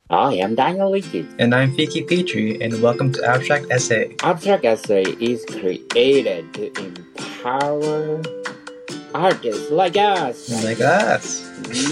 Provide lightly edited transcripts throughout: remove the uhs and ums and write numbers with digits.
I am Daniel Wiki. And I'm Fiki Petrie, and welcome to Abstract Essay. Abstract Essay is created to empower artists like us. Like us.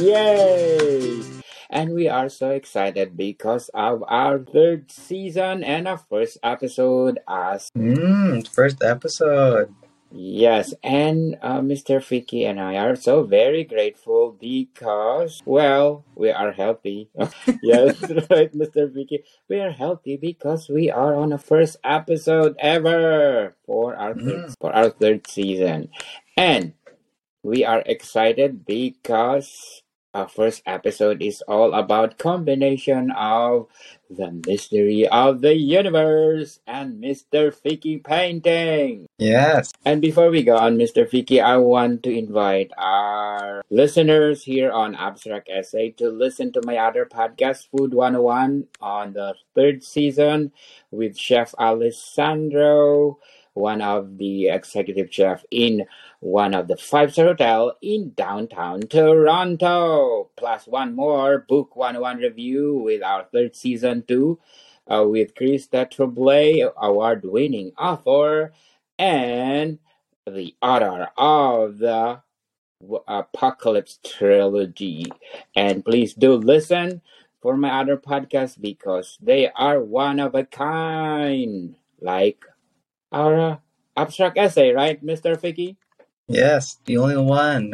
Yay! And we are so excited because of our third season and our first episode as First episode. Yes, and Mr. Fiki and I are so very grateful because, well, we are healthy. Yes, right, Mr. Fiki. We are healthy because we are on the first episode ever for our third season, and we are excited because our first episode is all about combination of the mystery of the universe and Mr. Fiki painting. Yes. And before we go on, Mr. Fiki, I want to invite our listeners here on Abstract Essay to listen to my other podcast, Food 101, on the third season with Chef Alessandro, one of the executive chef in one of the five-star hotel in downtown Toronto. Plus one more Book 101 review with our third season too, with Krista Tremblay, award-winning author and the author of the Apocalypse trilogy. And please do listen for my other podcasts because they are one of a kind, like our abstract essay, right, Mr. Fiki? Yes, the only one.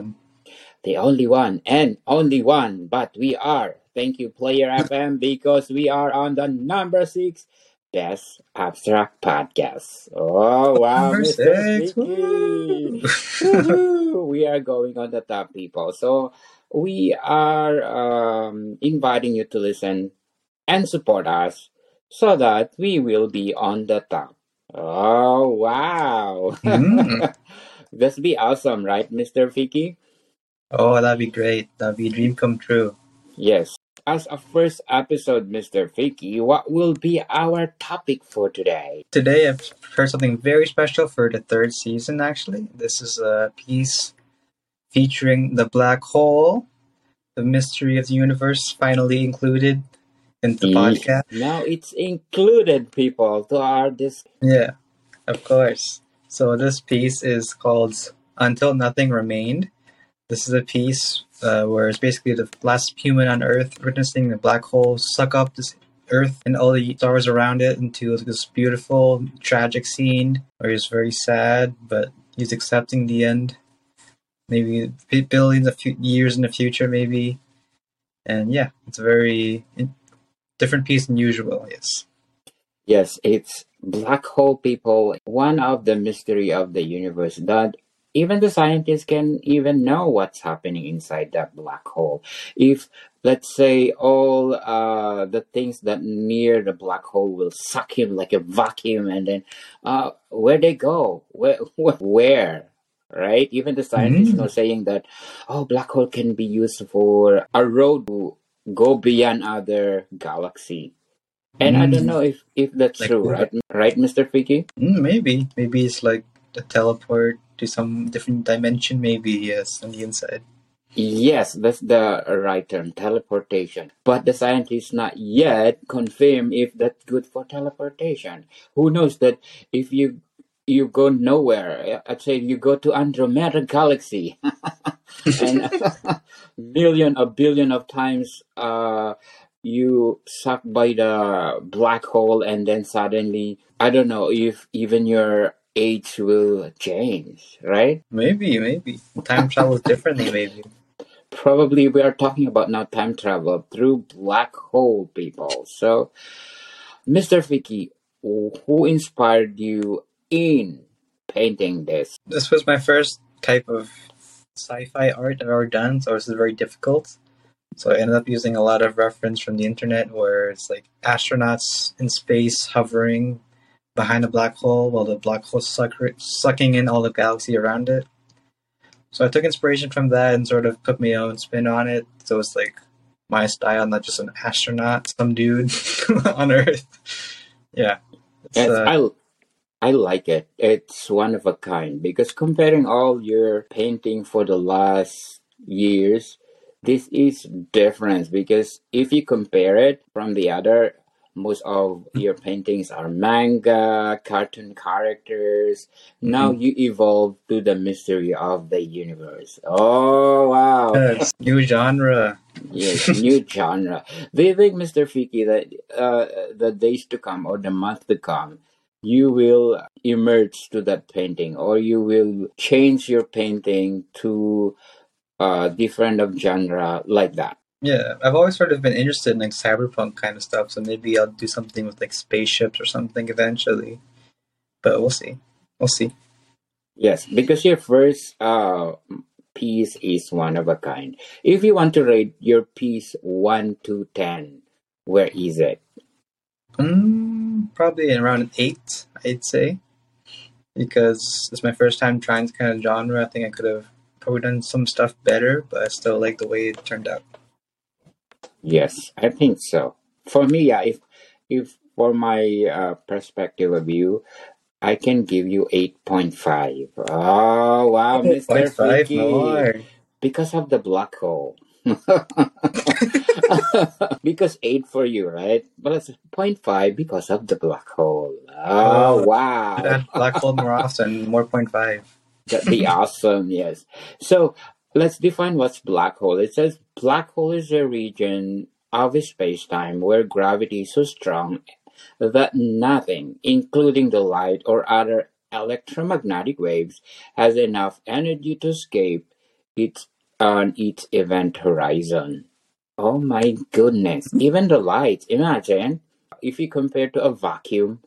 The only one and only one, but we are. Thank you, Player FM, because we are on the number 6 Best Abstract Podcast. Oh, wow, Number Mr. 6. Vicky. Woohoo! We are going on the top, people. So we are inviting you to listen and support us so that we will be on the top. Oh, wow. This be awesome, right, Mr. Vicky? Oh, that'd be great. That'd be a dream come true. Yes. As a first episode, Mr. Fiki, what will be our topic for today? Today I've prepared something very special for the third season, actually. This is a piece featuring the black hole, the mystery of the universe finally included in the podcast. Now it's included, people, to our Yeah, of course. So this piece is called Until Nothing Remained. This is a piece where it's basically the last human on Earth witnessing the black hole suck up this Earth and all the stars around it into this beautiful, tragic scene where he's very sad, but he's accepting the end. Maybe billions of years in the future, maybe. And yeah, it's a very different piece than usual, yes. Yes, it's black hole, people. One of the mystery of the universe that even the scientists can even know what's happening inside that black hole. If, let's say, all the things that near the black hole will suck him like a vacuum, and then where they go? Where? Right? Even the scientists are saying that, black hole can be used for a road to go beyond other galaxy. And I don't know if that's like true, right? Right, Mr. Fiki? Maybe it's like a teleport to some different dimension, maybe, yes, on the inside. Yes, that's the right term, teleportation. But the scientists not yet confirm if that's good for teleportation. Who knows that if you go nowhere, I'd say you go to Andromeda Galaxy, and a billion of times you sucked by the black hole, and then suddenly, I don't know if even your age will change, right? Maybe. Time travel differently, maybe. Probably we are talking about now time travel through black hole, people. So, Mr. Fiki, who inspired you in painting this? This was my first type of sci-fi art I've ever done, so this is very difficult. So I ended up using a lot of reference from the internet where it's like astronauts in space hovering behind a black hole while the black hole sucking in all the galaxy around it. So I took inspiration from that and sort of put my own spin on it. So it's like my style, not just an astronaut, some dude on Earth. Yeah. I like it. It's one of a kind because comparing all your painting for the last years, this is different because if you compare it from the other, most of your paintings are manga, cartoon characters. Now Mm-hmm. you evolve to the mystery of the universe. Oh wow. Yes, new genre. Yes, new genre. Do you think, Mr. Fiki, that the days to come or the month to come, you will emerge to that painting, or you will change your painting to different of genre like that? Yeah, I've always sort of been interested in like cyberpunk kind of stuff, so maybe I'll do something with like spaceships or something eventually. But we'll see. We'll see. Yes, because your first piece is one of a kind. If you want to rate your piece 1 to 10, where is it? Probably around an 8, I'd say, because it's my first time trying this kind of genre. I think I could have probably done some stuff better, but I still like the way it turned out. Yes, I think so. For me, yeah, if for my perspective of view, I can give you 8.5. Oh, wow, Oh, Mr. point five Fiki. more. Because of the black hole. Because 8 for you, right? But it's 0.5 because of the black hole. Oh, Should wow. add black hole more often, more point five. That'd be awesome, yes. So let's define what's black hole. It says black hole is a region of space-time where gravity is so strong that nothing, including the light or other electromagnetic waves, has enough energy to escape its on its event horizon. Oh my goodness. Even the light, imagine if you compare to a vacuum.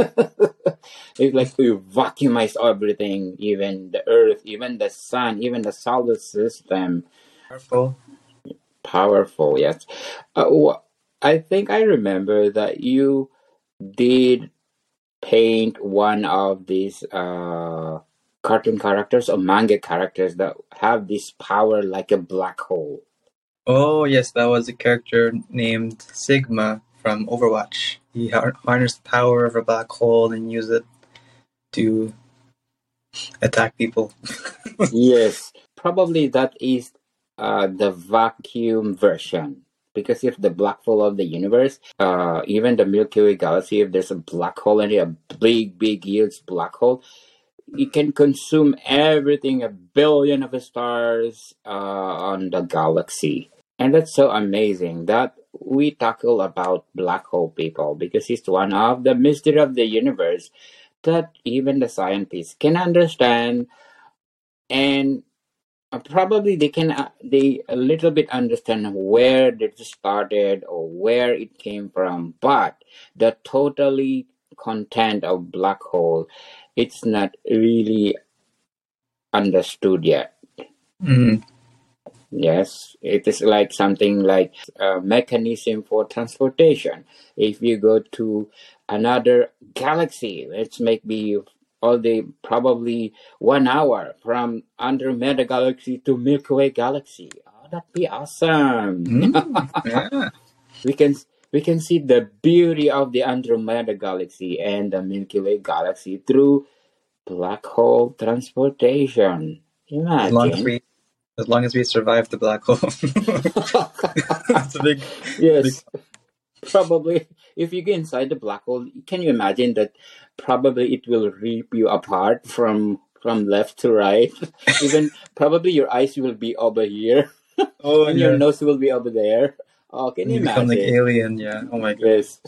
It's like we vacuumize everything, even the earth, even the sun, even the solar system. Powerful. Powerful, yes. I think I remember that you did paint one of these cartoon characters or manga characters that have this power like a black hole. Oh yes, that was a character named Sigma from Overwatch. He harnessed the power of a black hole and used it to attack people. Yes, probably that is the vacuum version. Because if the black hole of the universe, even the Milky Way galaxy, if there's a black hole and a big, big, huge black hole, it can consume everything, a billion of stars on the galaxy. And that's so amazing that we tackle about black hole, people, because it's one of the mystery of the universe that even the scientists can understand, and probably they a little bit understand where it started or where it came from, but the totally content of black hole, it's not really understood yet. Mm. Yes, it is like something like a mechanism for transportation. If you go to another galaxy, it's maybe all the probably 1 hour from Andromeda Galaxy to Milky Way Galaxy. Oh, that'd be awesome. Yeah. we can we can see the beauty of the Andromeda Galaxy and the Milky Way Galaxy through black hole transportation. As long as Imagine. we as long as we survive the black hole. That's a big Yes, probably. If you go inside the black hole, can you imagine that probably it will rip you apart from left to right? Even probably your eyes will be over here Oh and your yeah. nose will be over there. Oh, can And you you become like imagine? alien, yeah. Oh my god. Yes.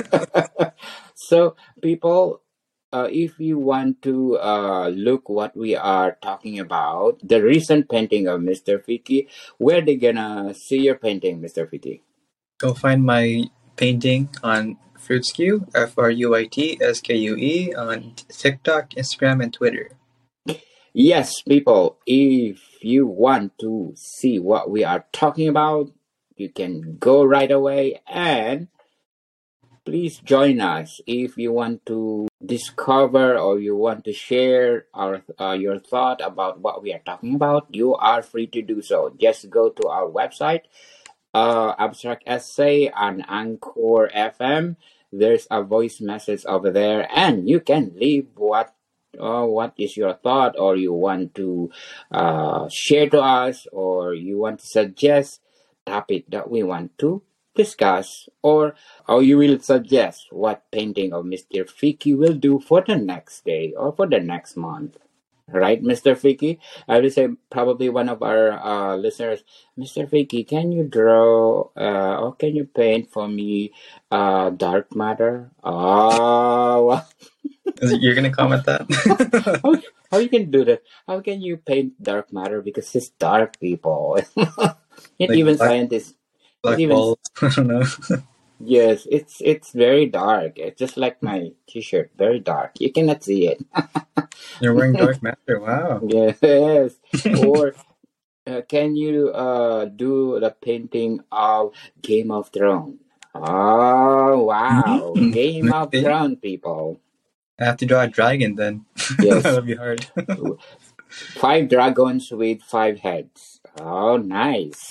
So, people, if you want to look what we are talking about, the recent painting of Mr. Fiki, where they gonna see your painting, Mr. Fiki? Go find my painting on Fruitskew, FRUITSKUE, on TikTok, Instagram, and Twitter. Yes, people, if you want to see what we are talking about, you can go right away, and please join us if you want to discover or you want to share your thought about what we are talking about. You are free to do so. Just go to our website, Abstract Essay on Anchor FM. There's a voice message over there, and you can leave what is your thought, or you want to share to us, or you want to suggest topic that we want to discuss, or you will suggest what painting of Mr. Fiki will do for the next day or for the next month. Right, Mr. Fiki? I will say probably one of our listeners, Mr. Fiki, can you draw or can you paint for me dark matter? Oh, You're gonna comment that? how, how you can do that? How can you paint dark matter? Because it's dark, people. Yet Like even scientists, it black even balls. I don't know. yes, it's very dark. It's just like my T-shirt, very dark. You cannot see it. You're wearing dark matter. Wow. Yes. Or can you do the painting of Game of Thrones? Oh wow, Game of Okay. Thrones, people. I have to draw a dragon then. Yes, That'll be hard. 5 dragons with 5 heads. Oh, nice.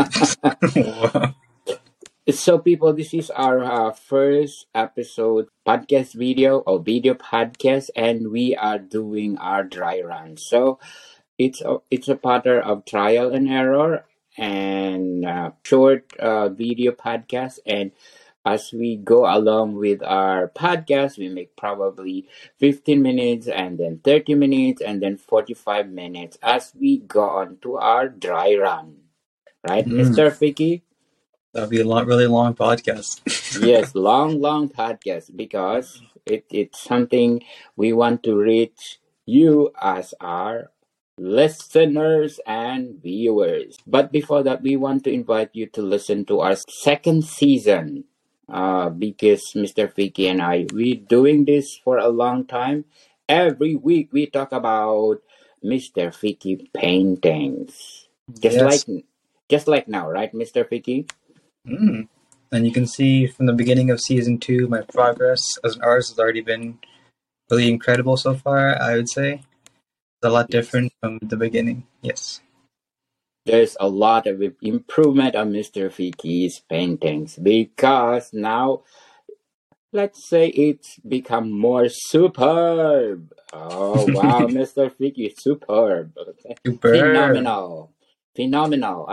Wow. So, people, this is our first episode podcast video or video podcast, and we are doing our dry run. So, it's a pattern of trial and error and short video podcast. And as we go along with our podcast, we make probably 15 minutes and then 30 minutes and then 45 minutes as we go on to our dry run. Right, Mr. Fiki? That'll be a really long podcast. Yes, long podcast because it's something we want to reach you as our listeners and viewers. But before that, we want to invite you to listen to our second season. Because Mr. Fiki and we doing this for a long time. Every week we talk about Mr. Fiki paintings. Yes. Just like now, right, Mr. Fiki? Mm. And you can see from the beginning of season 2, my progress as an artist has already been really incredible so far, I would say. It's a lot different from the beginning. Yes. There's a lot of improvement on Mr. Fiki's paintings because now, let's say it's become more superb. Oh wow, Mr. Fiki, superb. Okay. Super. Phenomenal.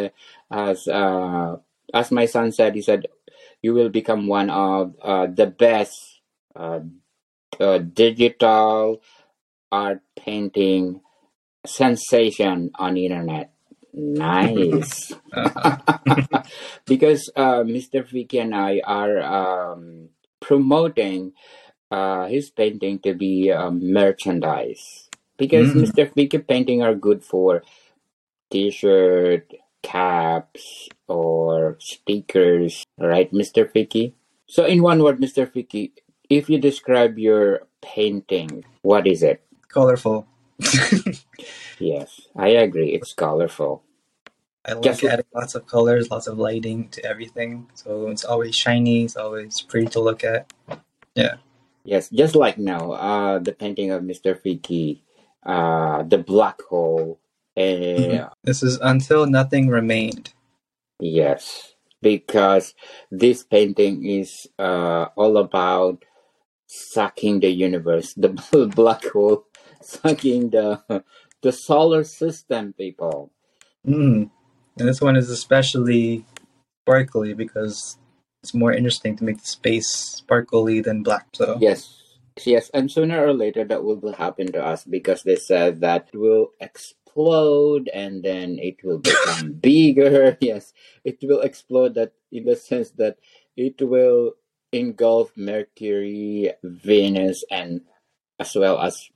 As my son said, he said you will become one of the best digital art painting sensation on the internet. Nice. Because Mr. Vicky and I are promoting his painting to be merchandise. Because Mr. Vicky painting are good for t-shirt, caps, or stickers. Right, Mr. Vicky? So in one word, Mr. Vicky, if you describe your painting, what is it? Colorful. Yes, I agree. It's colorful. I like adding lots of colors, lots of lighting to everything. So it's always shiny, it's always pretty to look at. Yeah. Yes, just like now, the painting of Mr. Fiki, the black hole. This is Until Nothing Remained. Yes, because this painting is all about sucking the universe, the black hole, sucking the solar system, people. And this one is especially sparkly because it's more interesting to make the space sparkly than black. So yes, and sooner or later that will happen to us because they said that it will explode and then it will become bigger. Yes, it will explode. That in the sense that it will engulf Mercury, Venus, and as well as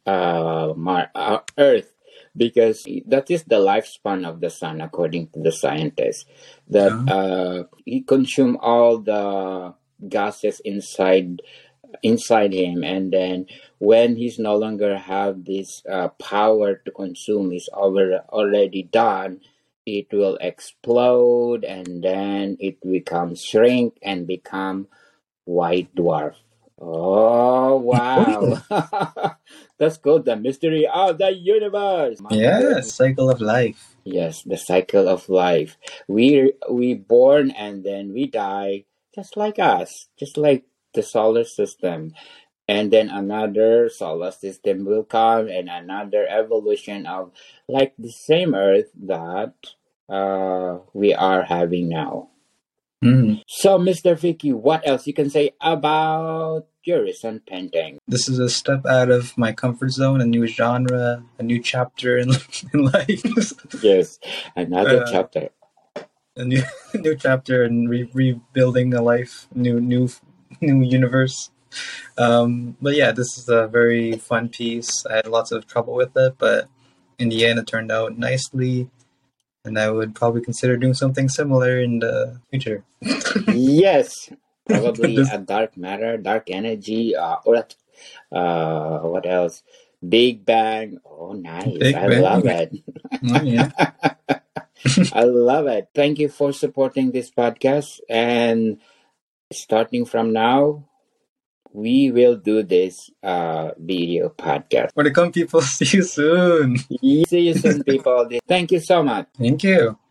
Earth, because that is the lifespan of the sun according to the scientists. That he consume all the gases inside him, and then when he's no longer have this power to consume, is already done, it will explode and then it becomes shrink and become white dwarf. Oh wow. That's called the mystery of the universe. Yeah, cycle of life. Yes, the cycle of life. We born and then we die, just like us, just like the solar system. and then another solar system will come, and another evolution of like the same Earth that we are having now. Mm. So, Mr. Vicky, what else you can say about your recent painting? This is a step out of my comfort zone, a new genre, a new chapter in, in life. Yes, another uh, chapter. a new new chapter and rebuilding a life, new universe. But yeah, this is a very fun piece. I had lots of trouble with it, but in the end, it turned out nicely, and I would probably consider doing something similar in the future. Yes, probably This a dark matter, dark energy, or what else? Big Bang. Oh, nice. Big I Bang. love it. Oh, yeah. I love it. Thank you for supporting this podcast. And starting from now, we will do this video podcast. When it comes, people, see you soon. See you soon, people. Thank you so much. Thank you.